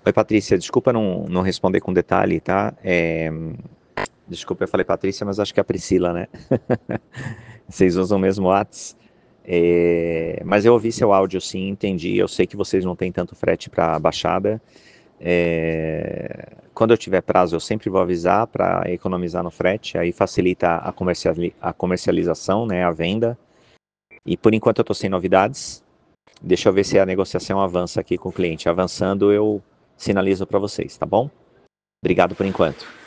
Oi, Patrícia, desculpa não responder com detalhe, tá? Desculpa, eu falei Patrícia, mas acho que é a Priscila, né? Vocês usam o mesmo Whats. Mas eu ouvi seu áudio, sim, entendi. Eu sei que vocês não têm tanto frete para baixada. Quando eu tiver prazo, eu sempre vou avisar para economizar no frete, aí facilita a comercialização, né, a venda. E por enquanto eu estou sem novidades. Deixa eu ver se a negociação avança aqui com o cliente. Avançando, eu sinalizo para vocês, tá bom? Obrigado por enquanto.